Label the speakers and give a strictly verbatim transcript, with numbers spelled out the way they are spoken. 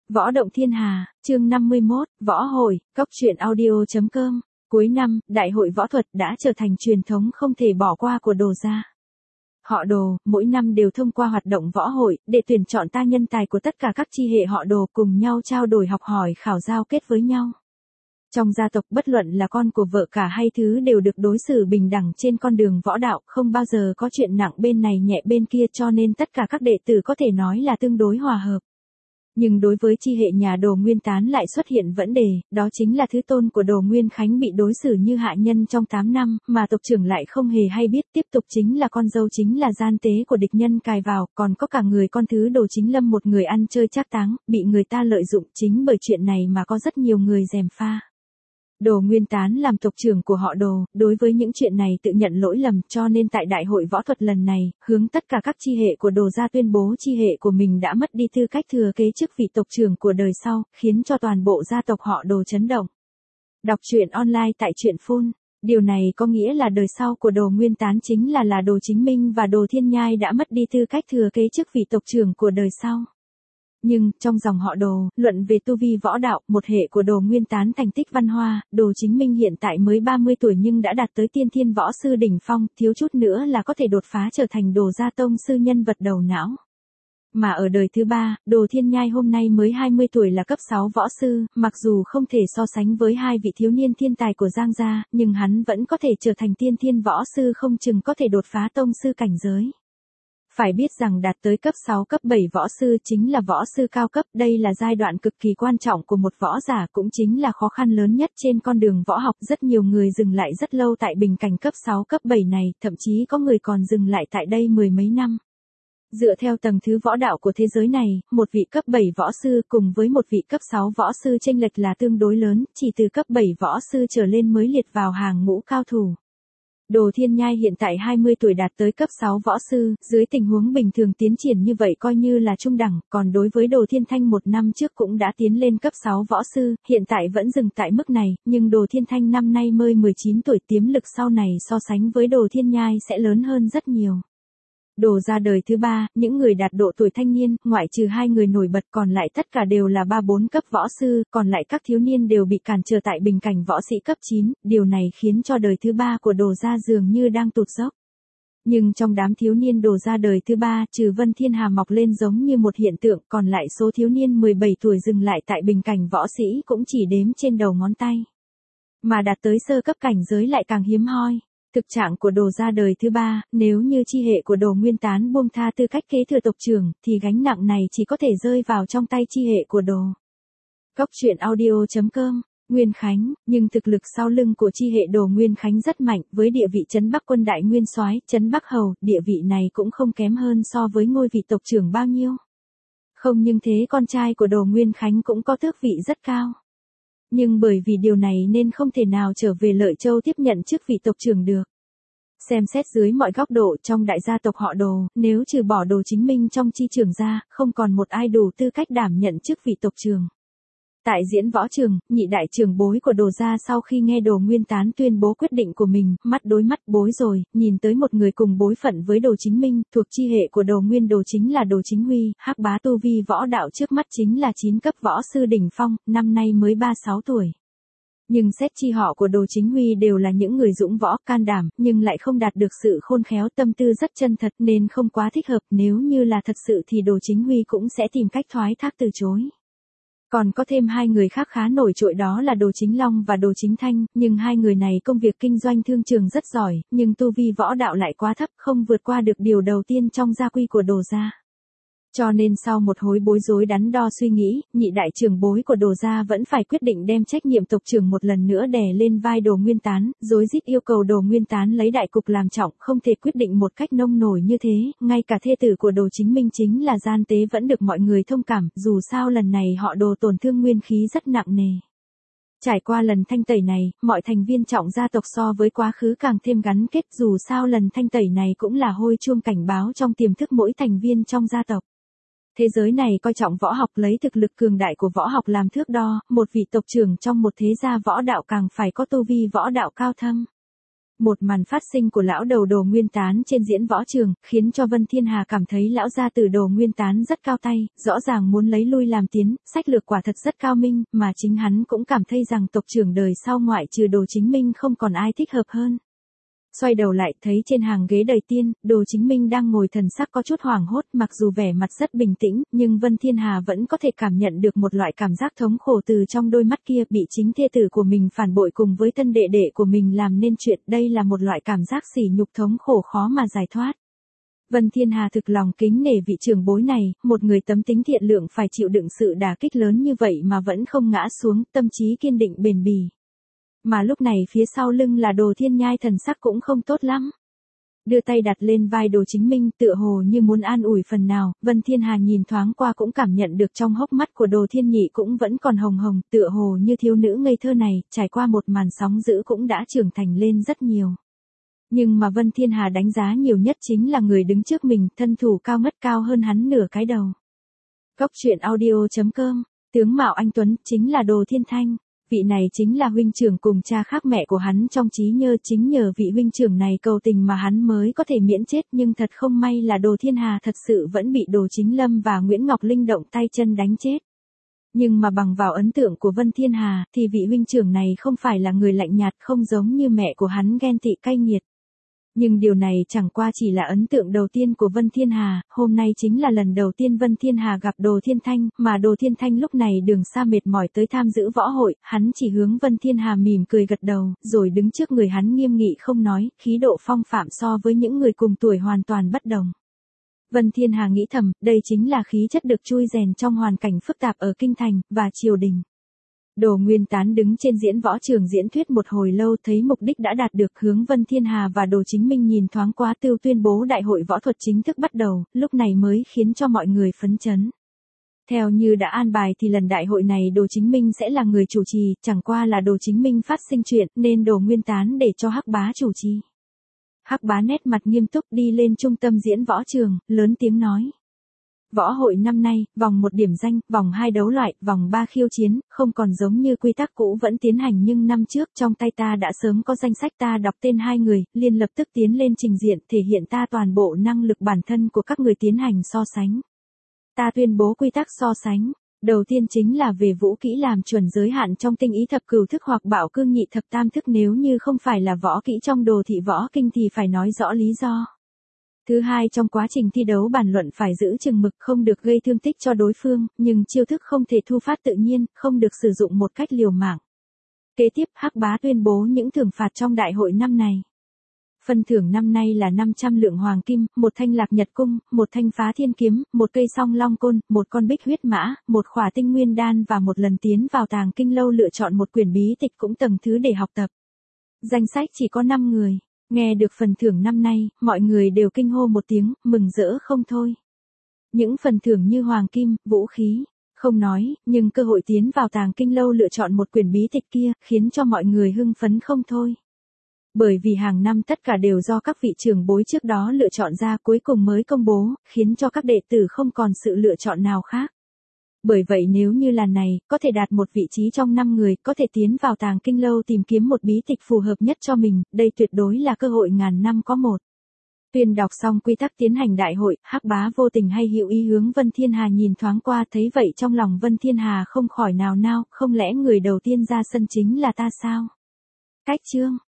Speaker 1: Võ động thiên hà, chương năm mươi mốt, võ hội, cốc truyện audio.com. Cuối năm, đại hội võ thuật đã trở thành truyền thống không thể bỏ qua của Đồ gia. Họ Đồ, mỗi năm đều thông qua hoạt động võ hội, để tuyển chọn ta nhân tài của tất cả các chi hệ họ Đồ cùng nhau trao đổi học hỏi khảo giao kết với nhau. Trong gia tộc bất luận là con của vợ cả hay thứ đều được đối xử bình đẳng trên con đường võ đạo, không bao giờ có chuyện nặng bên này nhẹ bên kia, cho nên tất cả các đệ tử có thể nói là tương đối hòa hợp. Nhưng đối với chi hệ nhà Đồ Nguyên Tán lại xuất hiện vấn đề, đó chính là thứ tôn của Đồ Nguyên Khánh bị đối xử như hạ nhân trong tám năm, mà tộc trưởng lại không hề hay biết, tiếp tục chính là con dâu chính là gian tế của địch nhân cài vào, còn có cả người con thứ Đồ Chính Lâm, một người ăn chơi trác táng, bị người ta lợi dụng. Chính bởi chuyện này mà có rất nhiều người gièm pha. Đồ Nguyên Tán làm tộc trưởng của họ Đồ, đối với những chuyện này tự nhận lỗi lầm, cho nên tại đại hội võ thuật lần này, hướng tất cả các chi hệ của Đồ gia tuyên bố chi hệ của mình đã mất đi tư cách thừa kế chức vị tộc trưởng của đời sau, khiến cho toàn bộ gia tộc họ Đồ chấn động. Đọc truyện online tại truyện phun. Điều này có nghĩa là đời sau của Đồ Nguyên Tán chính là là Đồ Chính Minh và Đồ Thiên Nhai đã mất đi tư cách thừa kế chức vị tộc trưởng của đời sau. Nhưng, trong dòng họ Đồ, luận về tu vi võ đạo, một hệ của Đồ Nguyên Tán thành tích văn hoa, Đồ Chính Minh hiện tại mới ba mươi tuổi nhưng đã đạt tới tiên thiên võ sư đỉnh phong, thiếu chút nữa là có thể đột phá trở thành Đồ gia tông sư nhân vật đầu não. Mà ở đời thứ ba, Đồ Thiên Nhai hôm nay mới hai mươi tuổi là cấp sáu võ sư, mặc dù không thể so sánh với hai vị thiếu niên thiên tài của Giang gia, nhưng hắn vẫn có thể trở thành tiên thiên võ sư, không chừng có thể đột phá tông sư cảnh giới. Phải biết rằng đạt tới cấp sáu cấp bảy võ sư chính là võ sư cao cấp, đây là giai đoạn cực kỳ quan trọng của một võ giả, cũng chính là khó khăn lớn nhất trên con đường võ học. Rất nhiều người dừng lại rất lâu tại bình cảnh cấp sáu cấp bảy này, thậm chí có người còn dừng lại tại đây mười mấy năm. Dựa theo tầng thứ võ đạo của thế giới này, một vị cấp bảy võ sư cùng với một vị cấp sáu võ sư chênh lệch là tương đối lớn, chỉ từ cấp bảy võ sư trở lên mới liệt vào hàng ngũ cao thủ. Đồ Thiên Nhai hiện tại hai mươi tuổi đạt tới cấp sáu võ sư, dưới tình huống bình thường tiến triển như vậy coi như là trung đẳng, còn đối với Đồ Thiên Thanh một năm trước cũng đã tiến lên cấp sáu võ sư, hiện tại vẫn dừng tại mức này, nhưng Đồ Thiên Thanh năm nay mới mười chín tuổi, tiềm lực sau này so sánh với Đồ Thiên Nhai sẽ lớn hơn rất nhiều. Đồ gia đời thứ ba, những người đạt độ tuổi thanh niên, ngoại trừ hai người nổi bật còn lại tất cả đều là ba bốn cấp võ sư, còn lại các thiếu niên đều bị cản trở tại bình cảnh võ sĩ cấp chín, điều này khiến cho đời thứ ba của Đồ gia dường như đang tụt dốc. Nhưng trong đám thiếu niên Đồ gia đời thứ ba, trừ Vân Thiên Hà mọc lên giống như một hiện tượng, còn lại số thiếu niên mười bảy tuổi dừng lại tại bình cảnh võ sĩ cũng chỉ đếm trên đầu ngón tay. Mà đạt tới sơ cấp cảnh giới lại càng hiếm hoi. Thực trạng của Đồ gia đời thứ ba, nếu như chi hệ của Đồ Nguyên Tán buông tha tư cách kế thừa tộc trưởng, thì gánh nặng này chỉ có thể rơi vào trong tay chi hệ của Đồ. Cốc truyện audio.com. Nguyên Khánh, nhưng thực lực sau lưng của chi hệ Đồ Nguyên Khánh rất mạnh, với địa vị trấn Bắc quân đại nguyên soái, trấn Bắc hầu, địa vị này cũng không kém hơn so với ngôi vị tộc trưởng bao nhiêu. Không nhưng thế con trai của Đồ Nguyên Khánh cũng có tước vị rất cao. Nhưng bởi vì điều này nên không thể nào trở về Lợi Châu tiếp nhận chức vị tộc trưởng được. Xem xét dưới mọi góc độ trong đại gia tộc họ Đồ, nếu trừ bỏ Đồ Chính Minh trong chi trưởng ra, không còn một ai đủ tư cách đảm nhận chức vị tộc trưởng. Tại diễn võ trường, nhị đại trưởng bối của Đồ gia sau khi nghe Đồ Nguyên Tán tuyên bố quyết định của mình, mắt đối mắt bối rồi, nhìn tới một người cùng bối phận với Đồ Chính Minh, thuộc chi hệ của Đồ Nguyên Đồ chính là Đồ Chính Huy, hắc bá tu vi võ đạo trước mắt chính là chín cấp võ sư đỉnh phong, năm nay mới ba mươi sáu tuổi. Nhưng xét chi họ của Đồ Chính Huy đều là những người dũng võ, can đảm, nhưng lại không đạt được sự khôn khéo, tâm tư rất chân thật nên không quá thích hợp, nếu như là thật sự thì Đồ Chính Huy cũng sẽ tìm cách thoái thác từ chối. Còn có thêm hai người khác khá nổi trội, đó là Đồ Chính Long và Đồ Chính Thanh, nhưng hai người này công việc kinh doanh thương trường rất giỏi, nhưng tu vi võ đạo lại quá thấp, không vượt qua được điều đầu tiên trong gia quy của Đồ gia. Cho nên sau một hồi bối rối đắn đo suy nghĩ, nhị đại trưởng bối của Đồ gia vẫn phải quyết định đem trách nhiệm tộc trưởng một lần nữa đè lên vai Đồ Nguyên Tán, rối rít yêu cầu Đồ Nguyên Tán lấy đại cục làm trọng, không thể quyết định một cách nông nổi như thế, ngay cả thê tử của Đồ Chính Minh chính là gian tế vẫn được mọi người thông cảm, dù sao lần này họ Đồ tổn thương nguyên khí rất nặng nề. Trải qua lần thanh tẩy này, mọi thành viên trọng gia tộc so với quá khứ càng thêm gắn kết, dù sao lần thanh tẩy này cũng là hồi chuông cảnh báo trong tiềm thức mỗi thành viên trong gia tộc. Thế giới này coi trọng võ học, lấy thực lực cường đại của võ học làm thước đo, một vị tộc trưởng trong một thế gia võ đạo càng phải có tu vi võ đạo cao thâm. Một màn phát sinh của lão đầu Đồ Nguyên Tán trên diễn võ trường, khiến cho Vân Thiên Hà cảm thấy lão gia tử Đồ Nguyên Tán rất cao tay, rõ ràng muốn lấy lui làm tiến, sách lược quả thật rất cao minh, mà chính hắn cũng cảm thấy rằng tộc trưởng đời sau ngoại trừ Đồ Chính Minh không còn ai thích hợp hơn. Xoay đầu lại thấy trên hàng ghế đầy tiên, Đồ Chính Minh đang ngồi thần sắc có chút hoảng hốt, mặc dù vẻ mặt rất bình tĩnh, nhưng Vân Thiên Hà vẫn có thể cảm nhận được một loại cảm giác thống khổ từ trong đôi mắt kia, bị chính thê tử của mình phản bội cùng với thân đệ đệ của mình làm nên chuyện, đây là một loại cảm giác sỉ nhục thống khổ khó mà giải thoát. Vân Thiên Hà thực lòng kính nể vị trưởng bối này, một người tấm tính thiện lượng phải chịu đựng sự đả kích lớn như vậy mà vẫn không ngã xuống, tâm trí kiên định bền bỉ. Mà lúc này phía sau lưng là Đồ Thiên Nhai thần sắc cũng không tốt lắm. Đưa tay đặt lên vai Đồ Chính Minh tựa hồ như muốn an ủi phần nào, Vân Thiên Hà nhìn thoáng qua cũng cảm nhận được trong hốc mắt của Đồ Thiên Nhị cũng vẫn còn hồng hồng, tựa hồ như thiếu nữ ngây thơ này, trải qua một màn sóng dữ cũng đã trưởng thành lên rất nhiều. Nhưng mà Vân Thiên Hà đánh giá nhiều nhất chính là người đứng trước mình, thân thủ cao ngất cao hơn hắn nửa cái đầu. Cốc truyện audio chấm com, tướng mạo anh tuấn, chính là Đồ Thiên Thanh. Vị này chính là huynh trưởng cùng cha khác mẹ của hắn trong trí nhớ, chính nhờ vị huynh trưởng này cầu tình mà hắn mới có thể miễn chết, nhưng thật không may là Đồ Thiên Hà thật sự vẫn bị Đồ Chính Lâm và Nguyễn Ngọc Linh động tay chân đánh chết. Nhưng mà bằng vào ấn tượng của Vân Thiên Hà, thì vị huynh trưởng này không phải là người lạnh nhạt, không giống như mẹ của hắn ghen tị cay nghiệt. Nhưng điều này chẳng qua chỉ là ấn tượng đầu tiên của Vân Thiên Hà, hôm nay chính là lần đầu tiên Vân Thiên Hà gặp Đồ Thiên Thanh, mà Đồ Thiên Thanh lúc này đường xa mệt mỏi tới tham dự võ hội, hắn chỉ hướng Vân Thiên Hà mỉm cười gật đầu, rồi đứng trước người hắn nghiêm nghị không nói, khí độ phong phạm so với những người cùng tuổi hoàn toàn bất đồng. Vân Thiên Hà nghĩ thầm, đây chính là khí chất được chui rèn trong hoàn cảnh phức tạp ở kinh thành và triều đình. Đồ Nguyên Tán đứng trên diễn võ trường diễn thuyết một hồi lâu, thấy mục đích đã đạt được, hướng Vân Thiên Hà và Đồ Chính Minh nhìn thoáng qua tựu tuyên bố đại hội võ thuật chính thức bắt đầu, lúc này mới khiến cho mọi người phấn chấn. Theo như đã an bài thì lần đại hội này Đồ Chính Minh sẽ là người chủ trì, chẳng qua là Đồ Chính Minh phát sinh chuyện nên Đồ Nguyên Tán để cho Hắc Bá chủ trì. Hắc Bá nét mặt nghiêm túc đi lên trung tâm diễn võ trường, lớn tiếng nói. Võ hội năm nay, vòng một điểm danh, vòng hai đấu loại, vòng ba khiêu chiến, không còn giống như quy tắc cũ vẫn tiến hành, nhưng năm trước trong tay ta đã sớm có danh sách, ta đọc tên hai người, liền lập tức tiến lên trình diện, thể hiện ta toàn bộ năng lực bản thân của các người tiến hành so sánh. Ta tuyên bố quy tắc so sánh. Đầu tiên chính là về vũ kỹ làm chuẩn giới hạn trong tinh ý thập cửu thức hoặc bảo cương nhị thập tam thức, nếu như không phải là võ kỹ trong Đồ Thị Võ Kinh thì phải nói rõ lý do. Thứ hai, trong quá trình thi đấu bàn luận phải giữ chừng mực, không được gây thương tích cho đối phương, nhưng chiêu thức không thể thu phát tự nhiên, không được sử dụng một cách liều mạng. Kế tiếp, Hắc Bá tuyên bố những thưởng phạt trong đại hội năm này. Phần thưởng năm nay là năm trăm lượng hoàng kim, một thanh lạc nhật cung, một thanh phá thiên kiếm, một cây song long côn, một con bích huyết mã, một khỏa tinh nguyên đan và một lần tiến vào tàng kinh lâu lựa chọn một quyển bí tịch cũng tầng thứ để học tập. Danh sách chỉ có năm người. Nghe được phần thưởng năm nay, mọi người đều kinh hô một tiếng, mừng rỡ không thôi. Những phần thưởng như hoàng kim, vũ khí, không nói, nhưng cơ hội tiến vào tàng kinh lâu lựa chọn một quyển bí tịch kia, khiến cho mọi người hưng phấn không thôi. Bởi vì hàng năm tất cả đều do các vị trưởng bối trước đó lựa chọn ra, cuối cùng mới công bố, khiến cho các đệ tử không còn sự lựa chọn nào khác. Bởi vậy nếu như lần này, có thể đạt một vị trí trong năm người, có thể tiến vào tàng kinh lâu tìm kiếm một bí tịch phù hợp nhất cho mình, đây tuyệt đối là cơ hội ngàn năm có một. Tuyên đọc xong quy tắc tiến hành đại hội, Hắc Bá vô tình hay hữu ý hướng Vân Thiên Hà nhìn thoáng qua, thấy vậy trong lòng Vân Thiên Hà không khỏi nào nao, không lẽ người đầu tiên ra sân chính là ta sao? Cách chương